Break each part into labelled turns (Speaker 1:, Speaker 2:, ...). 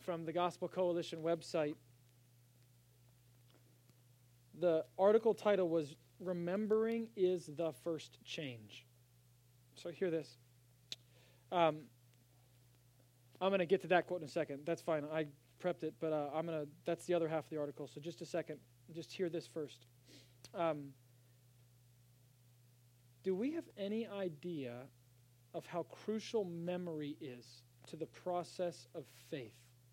Speaker 1: from the Gospel Coalition website. The article title was Remembering is the First Change. So hear this. I'm going to get to that quote in a second. That's fine. I prepped it, but that's the other half of the article. So just a second. Just hear this first. Do we have any idea of how crucial memory is to the process of faith?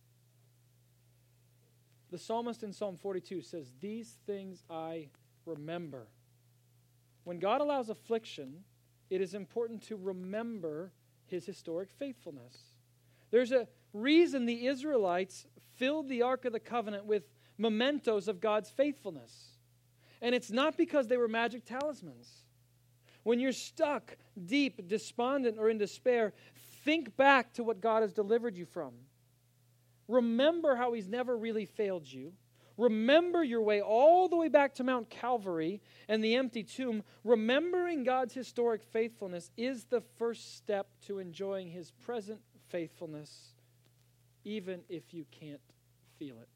Speaker 1: The psalmist in Psalm 42 says, "These things I remember." When God allows affliction, it is important to remember his historic faithfulness. There's a reason the Israelites filled the Ark of the Covenant with mementos of God's faithfulness. And it's not because they were magic talismans. When you're stuck, deep, despondent, or in despair, think back to what God has delivered you from. Remember how he's never really failed you. Remember your way all the way back to Mount Calvary and the empty tomb. Remembering God's historic faithfulness is the first step to enjoying his present faithfulness, even if you can't feel it.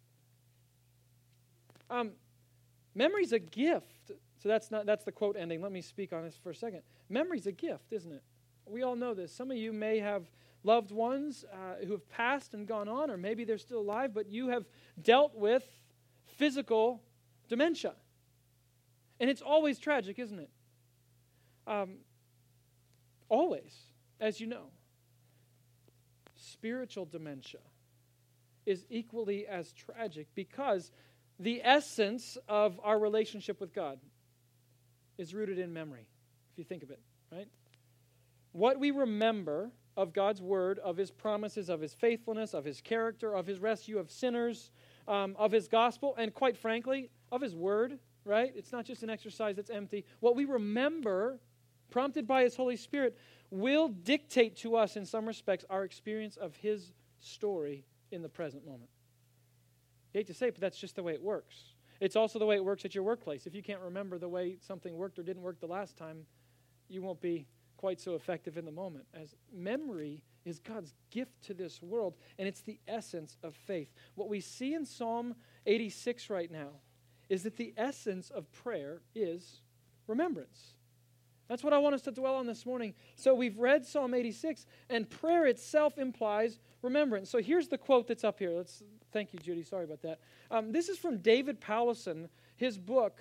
Speaker 1: Memory's a gift. So that's the quote ending. Let me speak on this for a second. Memory's a gift, isn't it? We all know this. Some of you may have loved ones who have passed and gone on, or maybe they're still alive, but you have dealt with physical dementia. And it's always tragic, isn't it? Always, as you know. Spiritual dementia is equally as tragic because the essence of our relationship with God is rooted in memory, if you think of it, right? What we remember of God's word, of his promises, of his faithfulness, of his character, of his rescue of sinners, of his gospel, and quite frankly, of his word, right? It's not just an exercise that's empty. What we remember, prompted by his Holy Spirit, will dictate to us, in some respects, our experience of his story in the present moment. I hate to say it, but that's just the way it works. It's also the way it works at your workplace. If you can't remember the way something worked or didn't work the last time, you won't be quite so effective in the moment. As memory is God's gift to this world, and it's the essence of faith. What we see in Psalm 86 right now is that the essence of prayer is remembrance. That's what I want us to dwell on this morning. So we've read Psalm 86, and prayer itself implies remembrance. So here's the quote that's up here. Thank you, Judy. Sorry about that. This is from David Powlison, his book.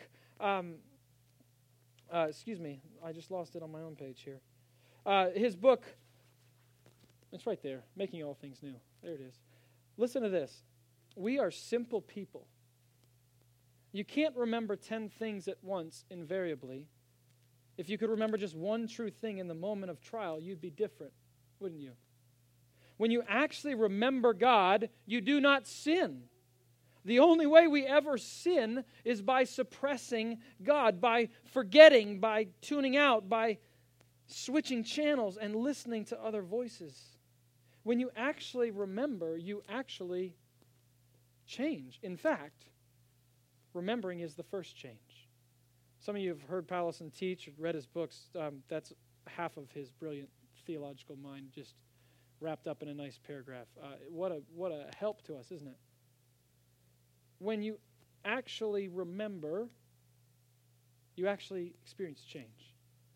Speaker 1: Excuse me. I just lost it on my own page here. His book, it's right there, Making All Things New. There it is. Listen to this. We are simple people. You can't remember 10 things at once invariably. If you could remember just one true thing in the moment of trial, you'd be different, wouldn't you? When you actually remember God, you do not sin. The only way we ever sin is by suppressing God, by forgetting, by tuning out, by switching channels and listening to other voices. When you actually remember, you actually change. In fact, remembering is the first change. Some of you have heard Powlison teach or read his books. That's half of his brilliant theological mind just wrapped up in a nice paragraph. What a help to us, isn't it? When you actually remember, you actually experience change.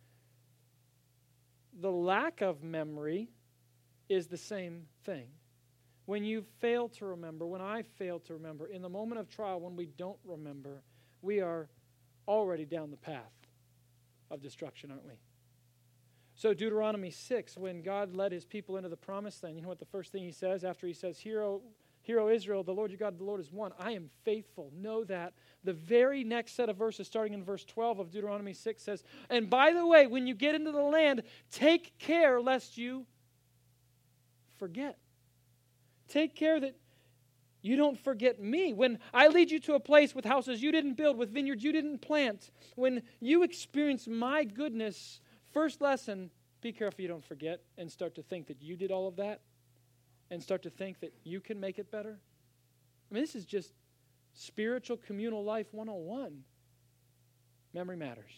Speaker 1: The lack of memory is the same thing. When you fail to remember, when I fail to remember, in the moment of trial, when we don't remember, we are already down the path of destruction, aren't we? So Deuteronomy 6, when God led his people into the promised land, you know what the first thing he says after he says, Hear, O Israel, the Lord your God, the Lord is one. I am faithful. Know that. The very next set of verses, starting in verse 12 of Deuteronomy 6, says, And by the way, when you get into the land, take care lest you forget. Take care that you don't forget me. When I lead you to a place with houses you didn't build, with vineyards you didn't plant, when you experience my goodness, first lesson, be careful you don't forget and start to think that you did all of that and start to think that you can make it better. I mean, this is just spiritual communal life 101. Memory matters.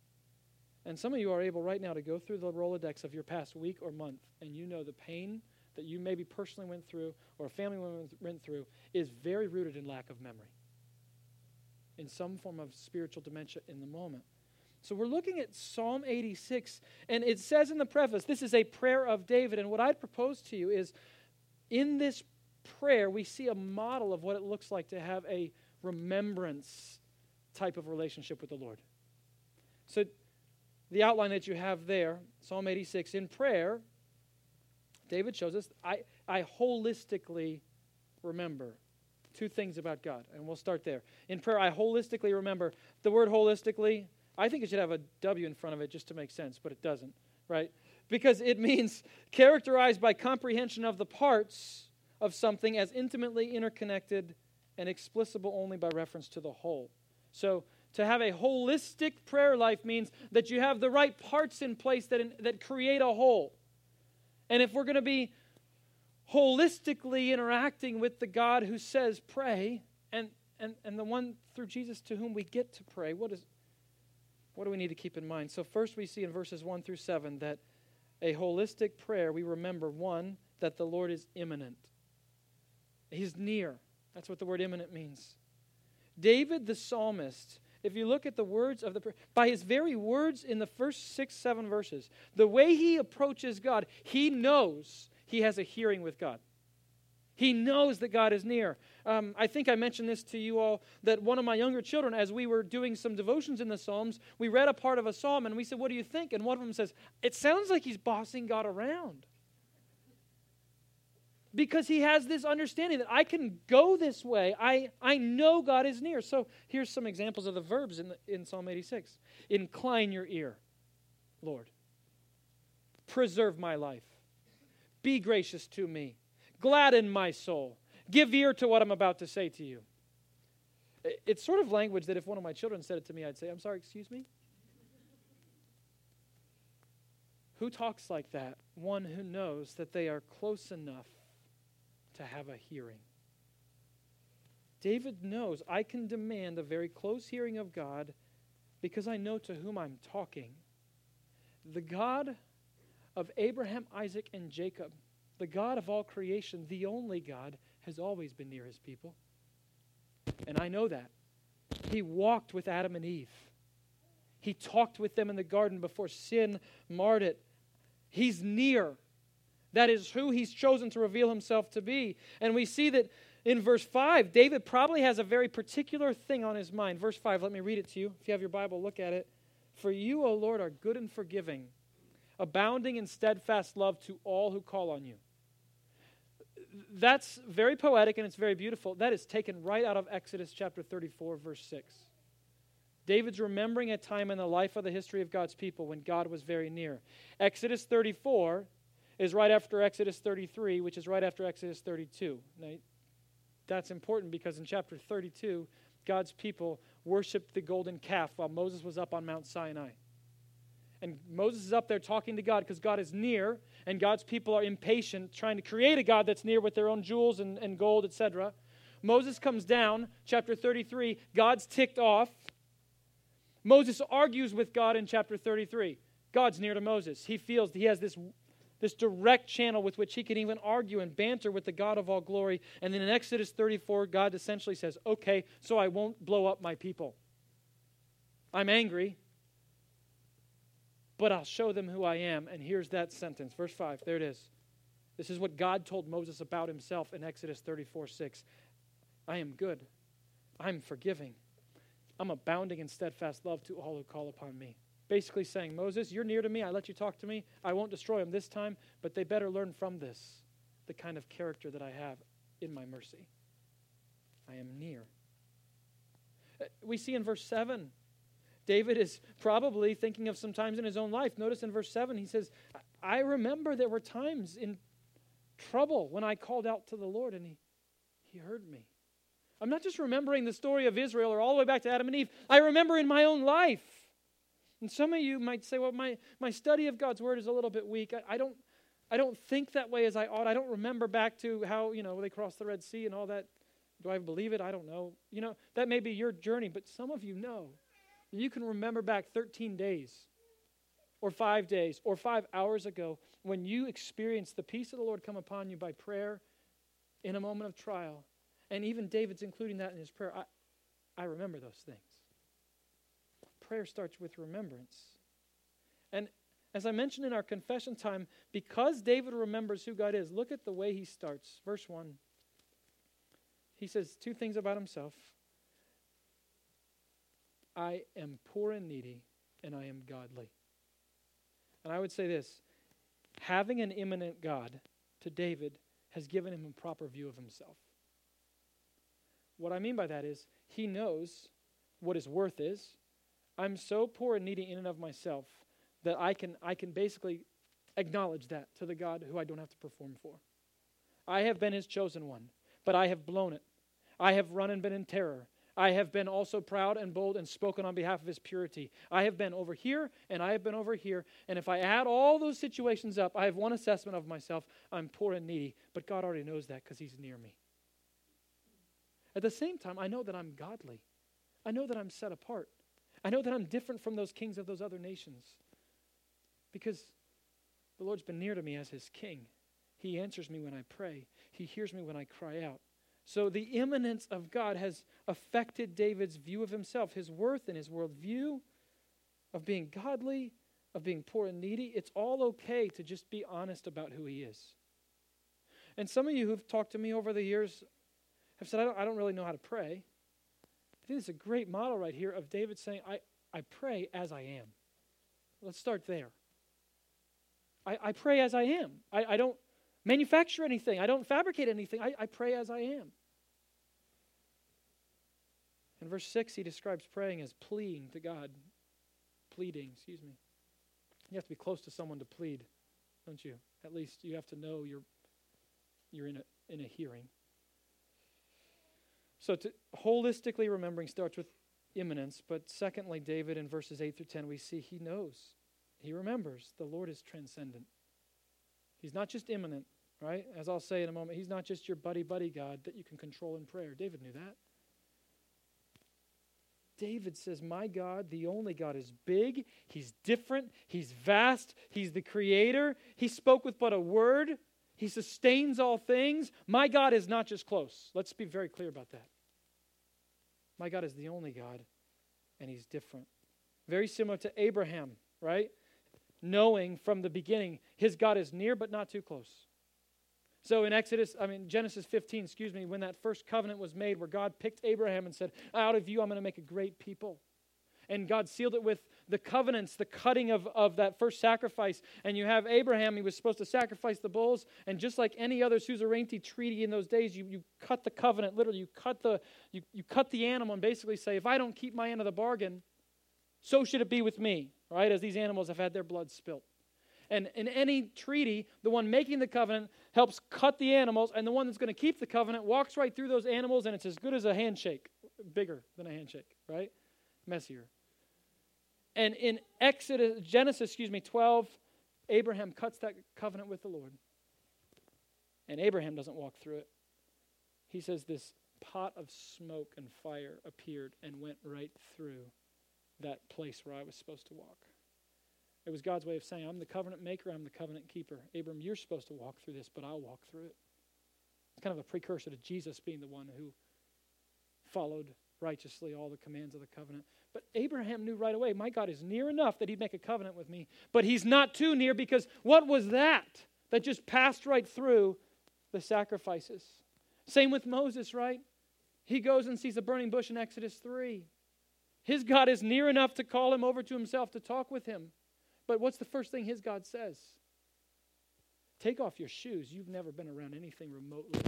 Speaker 1: And some of you are able right now to go through the Rolodex of your past week or month, and you know the pain that you maybe personally went through or a family member went through is very rooted in lack of memory, in some form of spiritual dementia in the moment. So we're looking at Psalm 86, and it says in the preface, this is a prayer of David, and what I'd propose to you is, in this prayer, we see a model of what it looks like to have a remembrance type of relationship with the Lord. So the outline that you have there, Psalm 86, in prayer, David shows us, I holistically remember two things about God, and we'll start there. In prayer, I holistically remember. The word holistically, I think it should have a W in front of it just to make sense, but it doesn't, right? Because it means characterized by comprehension of the parts of something as intimately interconnected and explicable only by reference to the whole. So to have a holistic prayer life means that you have the right parts in place that create a whole. And if we're going to be holistically interacting with the God who says pray, and the one through Jesus to whom we get to pray, what do we need to keep in mind? So first we see in verses 1 through 7 that a holistic prayer, we remember, one, that the Lord is immanent. He's near. That's what the word immanent means. David the psalmist, if you look at the words of the prayer, by his very words in the first 6, 7 verses, the way he approaches God, he knows he has a hearing with God. He knows that God is near. I think I mentioned this to you all, that one of my younger children, as we were doing some devotions in the Psalms, we read a part of a psalm and we said, what do you think? And one of them says, it sounds like he's bossing God around. Because he has this understanding that I can go this way. I know God is near. So here's some examples of the verbs in Psalm 86. Incline your ear, Lord. Preserve my life. Be gracious to me. Gladden my soul. Give ear to what I'm about to say to you. It's sort of language that if one of my children said it to me, I'd say, I'm sorry, excuse me? Who talks like that? One who knows that they are close enough to have a hearing. David knows I can demand a very close hearing of God because I know to whom I'm talking. The God of Abraham, Isaac, and Jacob, the God of all creation, the only God, has always been near his people. And I know that. He walked with Adam and Eve. He talked with them in the garden before sin marred it. He's near. That is who he's chosen to reveal himself to be. And we see that in verse 5, David probably has a very particular thing on his mind. Verse 5, let me read it to you. If you have your Bible, look at it. For you, O Lord, are good and forgiving, abounding in steadfast love to all who call on you. That's very poetic and it's very beautiful. That is taken right out of Exodus chapter 34, verse 6. David's remembering a time in the life of the history of God's people when God was very near. Exodus 34 is right after Exodus 33, which is right after Exodus 32. Now, that's important because in chapter 32, God's people worshiped the golden calf while Moses was up on Mount Sinai. And Moses is up there talking to God because God is near, and God's people are impatient, trying to create a God that's near with their own jewels and gold, etc. Moses comes down, chapter 33, God's ticked off. Moses argues with God in chapter 33. God's near to Moses. He feels he has this direct channel with which he can even argue and banter with the God of all glory. And then in Exodus 34, God essentially says, okay, so I won't blow up my people. I'm angry, but I'll show them who I am. And here's that sentence, verse 5, there it is. This is what God told Moses about himself in Exodus 34:6. I am good. I'm forgiving. I'm abounding in steadfast love to all who call upon me. Basically saying, Moses, you're near to me. I let you talk to me. I won't destroy them this time, but they better learn from this the kind of character that I have in my mercy. I am near. We see in verse 7, David is probably thinking of some times in his own life. Notice in verse 7, he says, I remember there were times in trouble when I called out to the Lord and he heard me. I'm not just remembering the story of Israel or all the way back to Adam and Eve. I remember in my own life. And some of you might say, well, my study of God's Word is a little bit weak. I don't think that way as I ought. I don't remember back to how, they crossed the Red Sea and all that. Do I believe it? I don't know. That may be your journey, but some of you know. You can remember back 13 days or 5 days or 5 hours ago, when you experienced the peace of the Lord come upon you by prayer in a moment of trial, and even David's including that in his prayer, I remember those things. Prayer starts with remembrance. And as I mentioned in our confession time, because David remembers who God is, look at the way he starts. Verse 1. He says 2 things about himself. I am poor and needy, and I am godly. And I would say this, having an immanent God to David has given him a proper view of himself. What I mean by that is, he knows what his worth is. I'm so poor and needy in and of myself that I can basically acknowledge that to the God who I don't have to perform for. I have been his chosen one, but I have blown it. I have run and been in terror. I have been also proud and bold and spoken on behalf of his purity. I have been over here and I have been over here. And if I add all those situations up, I have one assessment of myself. I'm poor and needy, but God already knows that because he's near me. At the same time, I know that I'm godly. I know that I'm set apart. I know that I'm different from those kings of those other nations because the Lord's been near to me as his king. He answers me when I pray. He hears me when I cry out. So the immanence of God has affected David's view of himself, his worth and his worldview of being godly, of being poor and needy. It's all okay to just be honest about who he is. And some of you who've talked to me over the years have said, I don't really know how to pray. I think it's a great model right here of David saying, I pray as I am. Let's start there. I pray as I am. I don't manufacture anything. I don't fabricate anything. I pray as I am. In verse 6, he describes praying as pleading to God. Pleading. You have to be close to someone to plead, don't you? At least you have to know you're in a hearing. So holistically remembering starts with immanence, but secondly, David in verses 8 through 10, we see he knows. He remembers the Lord is transcendent. He's not just immanent, right? As I'll say in a moment, he's not just your buddy God that you can control in prayer. David knew that. David says, my God, the only God, is big, he's different, he's vast, he's the creator, he spoke with but a word, he sustains all things. My God is not just close. Let's be very clear about that. My God is the only God, and he's different. Very similar to Abraham, right? Knowing from the beginning, his God is near but not too close. So in Genesis 15, when that first covenant was made where God picked Abraham and said, out of you I'm going to make a great people. And God sealed it with the covenants, the cutting of that first sacrifice. And you have Abraham, he was supposed to sacrifice the bulls. And just like any other suzerainty treaty in those days, you cut the covenant, literally you cut the animal and basically say, if I don't keep my end of the bargain, so should it be with me, right? As these animals have had their blood spilt. And in any treaty, the one making the covenant helps cut the animals, and the one that's going to keep the covenant walks right through those animals, and it's as good as a handshake. Bigger than a handshake, right? Messier. And in Genesis 12, Abraham cuts that covenant with the Lord. And Abraham doesn't walk through it. He says this pot of smoke and fire appeared and went right through that place where I was supposed to walk. It was God's way of saying, I'm the covenant maker, I'm the covenant keeper. Abram, you're supposed to walk through this, but I'll walk through it. It's kind of a precursor to Jesus being the one who followed righteously all the commands of the covenant. But Abraham knew right away, my God is near enough that he'd make a covenant with me, but he's not too near because what was that just passed right through the sacrifices? Same with Moses, right? He goes and sees a burning bush in Exodus 3. His God is near enough to call him over to himself to talk with him. But what's the first thing his God says? Take off your shoes. You've never been around anything remotely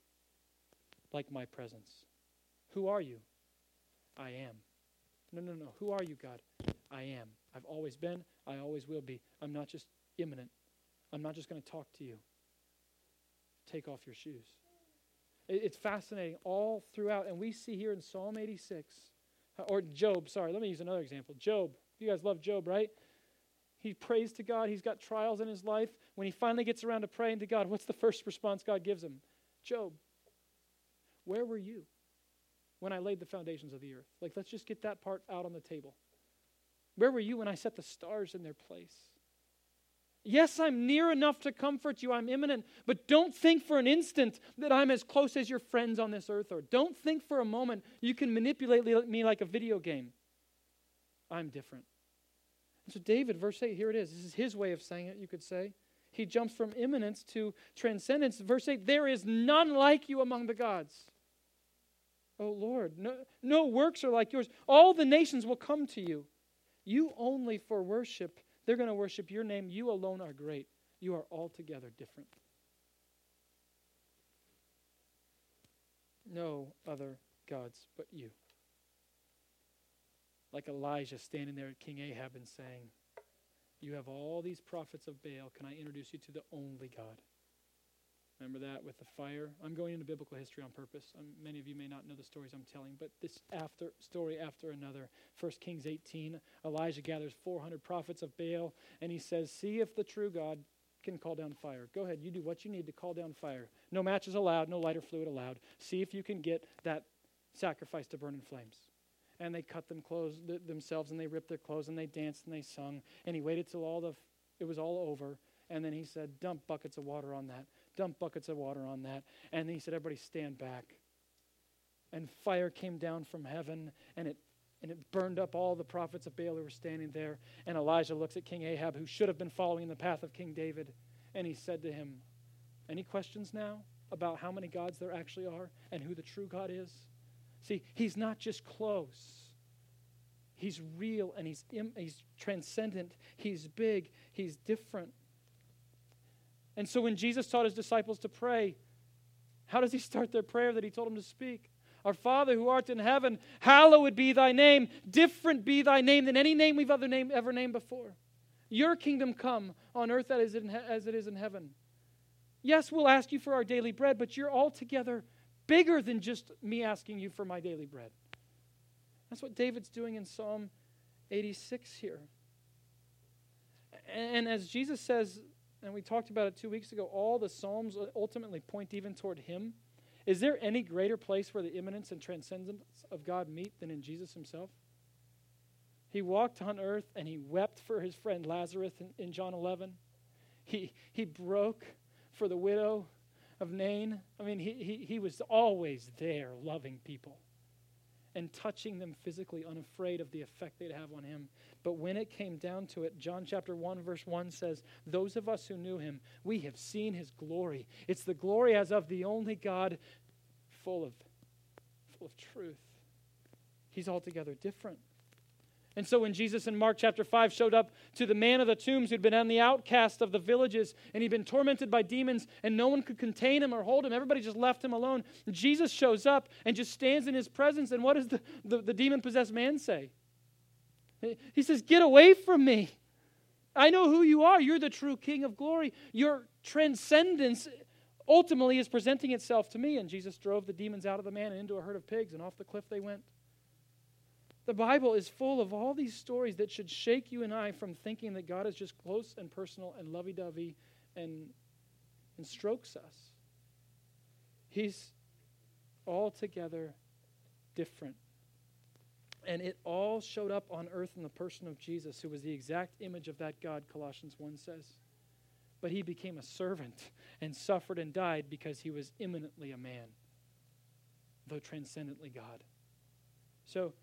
Speaker 1: like my presence. Who are you? I am. No. Who are you, God? I am. I've always been. I always will be. I'm not just immanent. I'm not just going to talk to you. Take off your shoes. It's fascinating all throughout. And we see here in Psalm 86, or Job, sorry, let me use another example. Job. You guys love Job, right? He prays to God. He's got trials in his life. When he finally gets around to praying to God, what's the first response God gives him? Job, where were you when I laid the foundations of the earth? Like, let's just get that part out on the table. Where were you when I set the stars in their place? Yes, I'm near enough to comfort you. I'm imminent. But don't think for an instant that I'm as close as your friends on this earth are. Don't think for a moment you can manipulate me like a video game. I'm different. And so David, verse 8, here it is. This is his way of saying it, you could say. He jumps from imminence to transcendence. Verse 8, there is none like you among the gods. Oh Lord, no works are like yours. All the nations will come to you. You only for worship. They're going to worship your name. You alone are great. You are altogether different. No other gods but you. Like Elijah standing there at King Ahab and saying, you have all these prophets of Baal. Can I introduce you to the only God? Remember that with the fire? I'm going into biblical history on purpose. Many of you may not know the stories I'm telling, but this story after another. 1 Kings 18, Elijah gathers 400 prophets of Baal, and he says, see if the true God can call down fire. Go ahead, you do what you need to call down fire. No matches allowed, no lighter fluid allowed. See if you can get that sacrifice to burn in flames. And they cut themselves, and they ripped their clothes, and they danced, and they sung. And he waited till it was all over, and then he said, dump buckets of water on that. Dump buckets of water on that. And then he said, everybody stand back. And fire came down from heaven, and it burned up all the prophets of Baal who were standing there. And Elijah looks at King Ahab, who should have been following the path of King David, and he said to him, any questions now about how many gods there actually are and who the true God is? See, he's not just close. He's real, and he's transcendent. He's big. He's different. And so when Jesus taught his disciples to pray, how does he start their prayer that he told them to speak? Our Father who art in heaven, hallowed be thy name. Different be thy name than any name we've ever named before. Your kingdom come on earth as it is in heaven. Yes, we'll ask you for our daily bread, but you're altogether bigger than just me asking you for my daily bread. That's what David's doing in Psalm 86 here. And as Jesus says, and we talked about it 2 weeks ago, all the Psalms ultimately point even toward him. Is there any greater place where the immanence and transcendence of God meet than in Jesus himself? He walked on earth and he wept for his friend Lazarus in John 11. He broke for the widow of Nain. I mean, he was always there loving people and touching them physically, unafraid of the effect they'd have on him. But when it came down to it, John chapter 1, verse 1 says, those of us who knew him, we have seen his glory. It's the glory as of the only God, full of truth. He's altogether different. And so when Jesus in Mark chapter 5 showed up to the man of the tombs who'd been on the outcast of the villages, and he'd been tormented by demons, and no one could contain him or hold him, everybody just left him alone. Jesus shows up and just stands in his presence, and what does the demon-possessed man say? He says, get away from me. I know who you are. You're the true King of glory. Your transcendence ultimately is presenting itself to me. And Jesus drove the demons out of the man and into a herd of pigs, and off the cliff they went. The Bible is full of all these stories that should shake you and I from thinking that God is just close and personal and lovey-dovey and strokes us. He's altogether different. And it all showed up on earth in the person of Jesus, who was the exact image of that God, Colossians 1 says. But he became a servant and suffered and died because he was immanently a man, though transcendently God. So,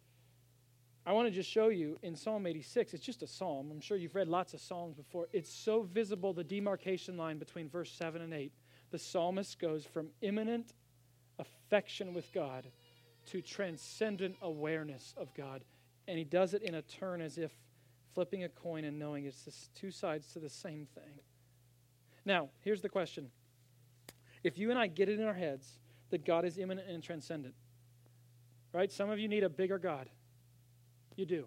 Speaker 1: I want to just show you in Psalm 86, it's just a psalm. I'm sure you've read lots of psalms before. It's so visible, the demarcation line between verse 7 and 8. The psalmist goes from immanent affection with God to transcendent awareness of God. And he does it in a turn as if flipping a coin and knowing it's just two sides to the same thing. Now, here's the question. If you and I get it in our heads that God is immanent and transcendent, right? Some of you need a bigger God. You do.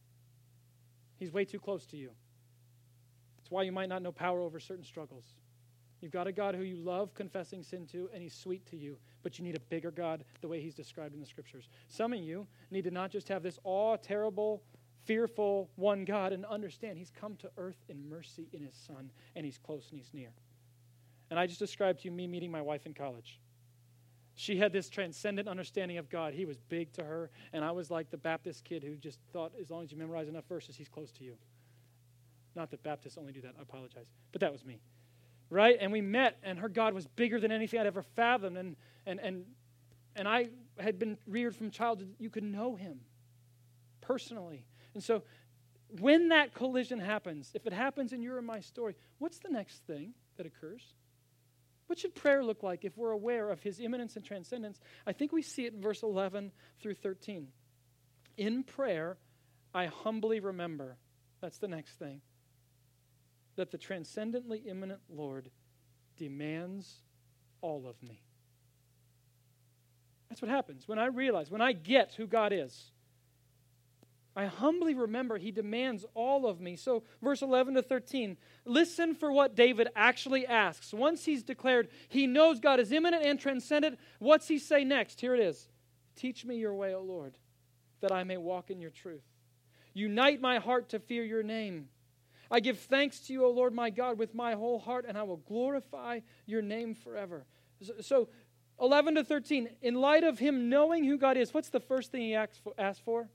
Speaker 1: He's way too close to you. That's why you might not know power over certain struggles. You've got a God who you love confessing sin to, and he's sweet to you, but you need a bigger God the way he's described in the Scriptures. Some of you need to not just have this terrible, fearful one God, and understand he's come to earth in mercy in his Son, and he's close and he's near. And I just described to you me meeting my wife in college. She had this transcendent understanding of God. He was big to her, and I was like the Baptist kid who just thought as long as you memorize enough verses, he's close to you. Not that Baptists only do that. I apologize. But that was me. Right? And we met, and her God was bigger than anything I'd ever fathomed. And I had been reared from childhood. You could know him personally. And so when that collision happens, if it happens in your and my story, what's the next thing that occurs? What should prayer look like if we're aware of his immanence and transcendence? I think we see it in verse 11 through 13. In prayer, I humbly remember. That's the next thing. That the transcendently immanent Lord demands all of me. That's what happens when I realize, when I get who God is. I humbly remember he demands all of me. So verse 11 to 13, listen for what David actually asks. Once he's declared he knows God is immanent and transcendent, what's he say next? Here it is. Teach me your way, O Lord, that I may walk in your truth. Unite my heart to fear your name. I give thanks to you, O Lord my God, with my whole heart, and I will glorify your name forever. So 11 to 13, in light of him knowing who God is, what's the first thing he asks for?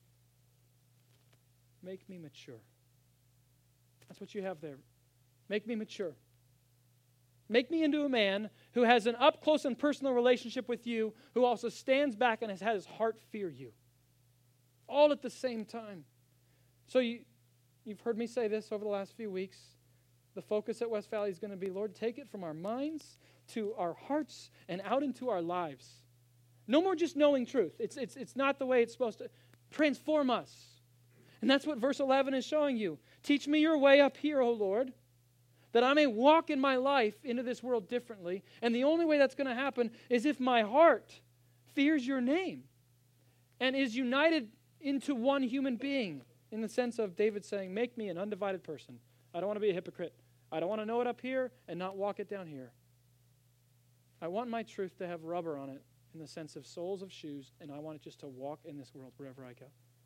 Speaker 1: Make me mature. That's what you have there. Make me mature. Make me into a man who has an up-close and personal relationship with you, who also stands back and has had his heart fear you. All at the same time. So you've heard me say this over the last few weeks. The focus at West Valley is going to be, Lord, take it from our minds to our hearts and out into our lives. No more just knowing truth. It's not the way it's supposed to. Transform us. And that's what verse 11 is showing you. Teach me your way up here, O Lord, that I may walk in my life into this world differently. And the only way that's going to happen is if my heart fears your name and is united into one human being, in the sense of David saying, make me an undivided person. I don't want to be a hypocrite. I don't want to know it up here and not walk it down here. I want my truth to have rubber on it in the sense of soles of shoes, and I want it just to walk in this world wherever I go.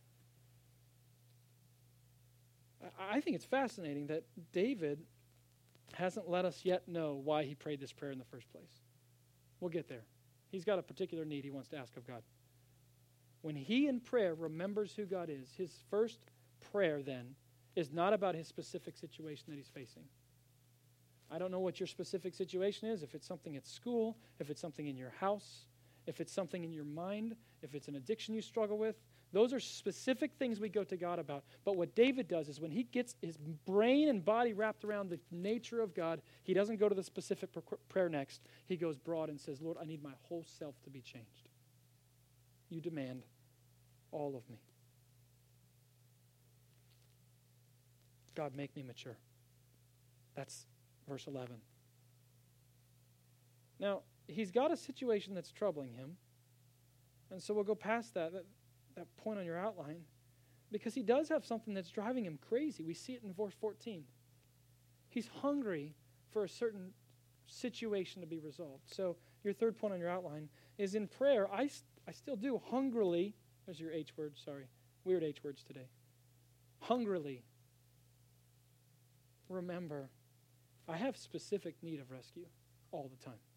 Speaker 1: I think it's fascinating that David hasn't let us yet know why he prayed this prayer in the first place. We'll get there. He's got a particular need he wants to ask of God. When he in prayer remembers who God is, his first prayer then is not about his specific situation that he's facing. I don't know what your specific situation is, if it's something at school, if it's something in your house, if it's something in your mind, if it's an addiction you struggle with. Those are specific things we go to God about. But what David does is when he gets his brain and body wrapped around the nature of God, he doesn't go to the specific prayer next. He goes broad and says, Lord, I need my whole self to be changed. You demand all of me. God, make me mature. That's verse 11. Now, he's got a situation that's troubling him. And so we'll go past that point on your outline, because he does have something that's driving him crazy. We see it in verse 14. He's hungry for a certain situation to be resolved. So your third point on your outline is in prayer, I still do hungrily, there's your H word, sorry, weird H words today. Hungrily remember, I have specific need of rescue all the time.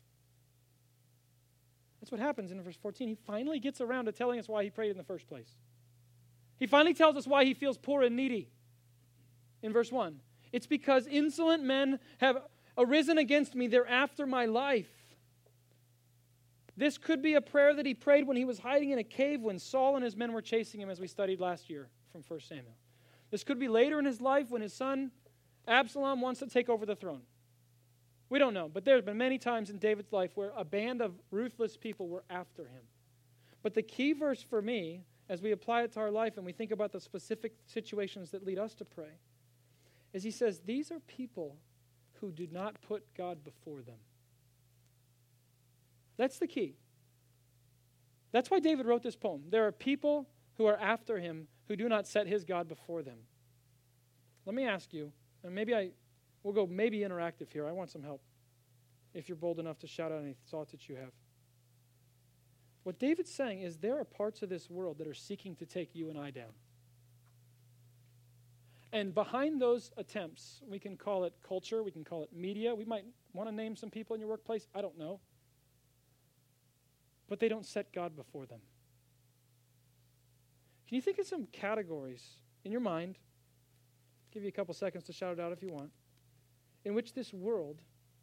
Speaker 1: That's what happens in verse 14. He finally gets around to telling us why he prayed in the first place. He finally tells us why he feels poor and needy. In verse 1, it's because insolent men have arisen against me. They're after my life. This could be a prayer that he prayed when he was hiding in a cave when Saul and his men were chasing him, as we studied last year from 1 Samuel. This could be later in his life when his son Absalom wants to take over the throne. We don't know, but there's been many times in David's life where a band of ruthless people were after him. But the key verse for me, as we apply it to our life and we think about the specific situations that lead us to pray, is he says, these are people who do not put God before them. That's the key. That's why David wrote this poem. There are people who are after him who do not set his God before them. Let me ask you, and we'll go maybe interactive here. I want some help if you're bold enough to shout out any thoughts that you have. What David's saying is there are parts of this world that are seeking to take you and I down. And behind those attempts, we can call it culture, we can call it media. We might want to name some people in your workplace. I don't know. but they don't set God before them. Can you think of some categories in your mind? I'll give you a couple seconds to shout it out if you want. In which this world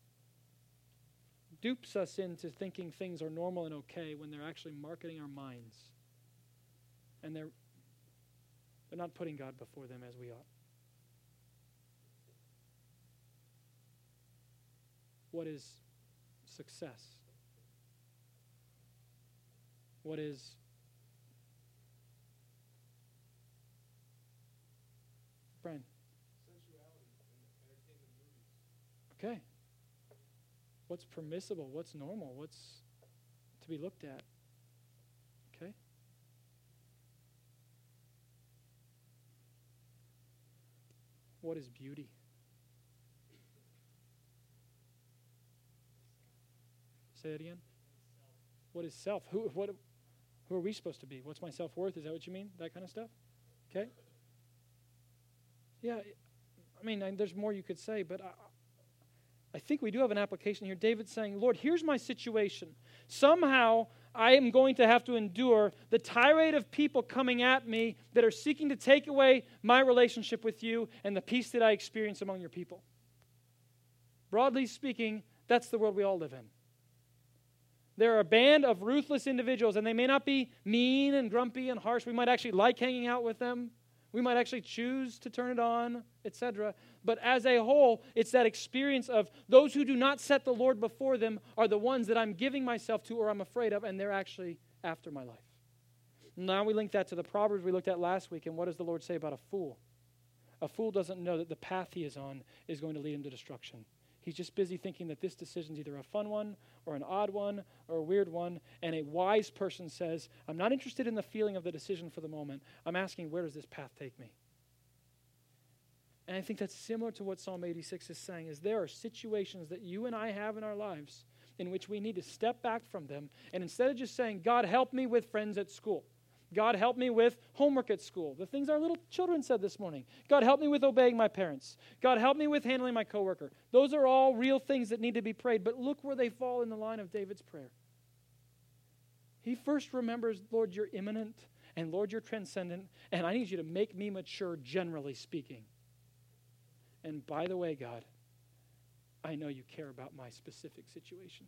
Speaker 1: dupes us into thinking things are normal and okay when they're actually marketing our minds. And they're not putting God before them as we ought. What is success? What is Brian?
Speaker 2: Sensuality and entertainment movies.
Speaker 1: Okay. What's permissible? What's normal? What's to be looked at? Okay. What is beauty? Say that again. What is self? Who are we supposed to be? What's my self-worth? Is that what you mean? That kind of stuff? Okay. Yeah, I mean, there's more you could say, but I think we do have an application here. David's saying, Lord, here's my situation. Somehow I am going to have to endure the tirade of people coming at me that are seeking to take away my relationship with you and the peace that I experience among your people. Broadly speaking, that's the world we all live in. They're a band of ruthless individuals, and they may not be mean and grumpy and harsh. We might actually like hanging out with them. We might actually choose to turn it on, etc. But as a whole, it's that experience of those who do not set the Lord before them are the ones that I'm giving myself to or I'm afraid of, and they're actually after my life. Now we link that to the Proverbs we looked at last week, and what does the Lord say about a fool? A fool doesn't know that the path he is on is going to lead him to destruction. He's just busy thinking that this decision is either a fun one or an odd one or a weird one. And a wise person says, I'm not interested in the feeling of the decision for the moment. I'm asking, where does this path take me? And I think that's similar to what Psalm 86 is saying, is there are situations that you and I have in our lives in which we need to step back from them. And instead of just saying, God, help me with friends at school. God, help me with homework at school. The things our little children said this morning. God, help me with obeying my parents. God, help me with handling my coworker. Those are all real things that need to be prayed, but look where they fall in the line of David's prayer. He first remembers, Lord, you're immanent, and Lord, you're transcendent, and I need you to make me mature, generally speaking. And by the way, God, I know you care about my specific situation.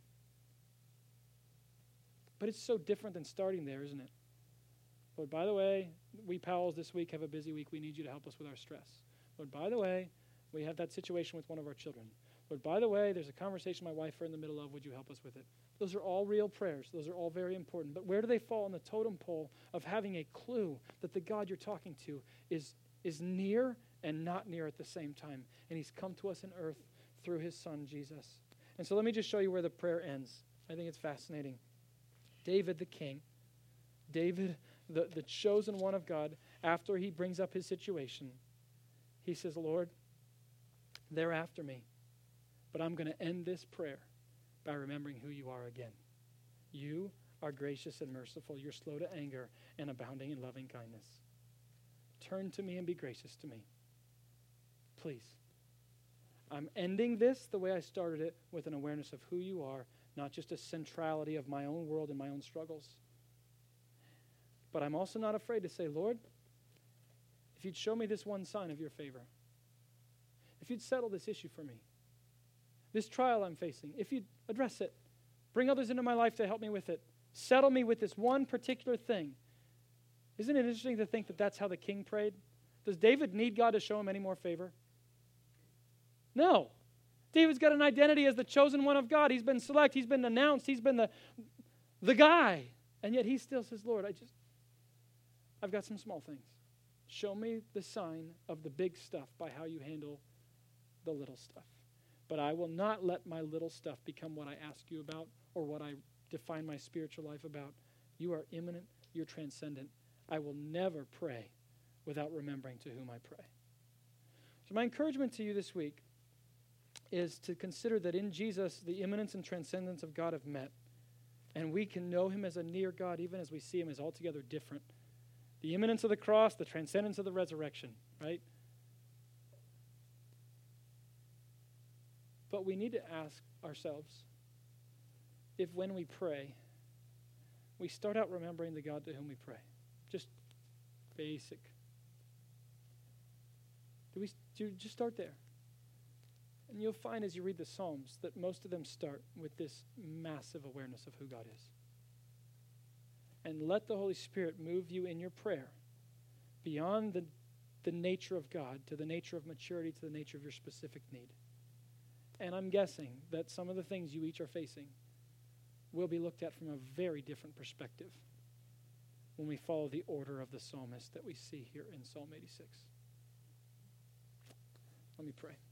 Speaker 1: But it's so different than starting there, isn't it? Lord, by the way, we Powells this week have a busy week. We need you to help us with our stress. Lord, by the way, we have that situation with one of our children. Lord, by the way, there's a conversation my wife are in the middle of. Would you help us with it? Those are all real prayers. Those are all very important. But where do they fall on the totem pole of having a clue that the God you're talking to is near and not near at the same time? And he's come to us in earth through his son, Jesus. And so let me just show you where the prayer ends. I think it's fascinating. David the king, David the chosen one of God, after he brings up his situation, he says, Lord, they're after me, but I'm going to end this prayer by remembering who you are again. You are gracious and merciful. You're slow to anger and abounding in loving kindness. Turn to me and be gracious to me. Please. I'm ending this the way I started it, with an awareness of who you are, not just a centrality of my own world and my own struggles. But I'm also not afraid to say, Lord, if you'd show me this one sign of your favor, if you'd settle this issue for me, this trial I'm facing, if you'd address it, bring others into my life to help me with it, settle me with this one particular thing. Isn't it interesting to think that that's how the king prayed? Does David need God to show him any more favor? No. David's got an identity as the chosen one of God. He's been selected. He's been announced. He's been the guy. And yet he still says, Lord, I've got some small things. Show me the sign of the big stuff by how you handle the little stuff. But I will not let my little stuff become what I ask you about or what I define my spiritual life about. You are immanent. You're transcendent. I will never pray without remembering to whom I pray. So my encouragement to you this week is to consider that in Jesus, the immanence and transcendence of God have met. And we can know him as a near God even as we see him as altogether different. The immanence of the cross, the transcendence of the resurrection, right? But we need to ask ourselves if when we pray, we start out remembering the God to whom we pray. Just basic. Just start there. And you'll find as you read the Psalms that most of them start with this massive awareness of who God is. And let the Holy Spirit move you in your prayer beyond the nature of God to the nature of maturity to the nature of your specific need. And I'm guessing that some of the things you each are facing will be looked at from a very different perspective when we follow the order of the psalmist that we see here in Psalm 86. Let me pray.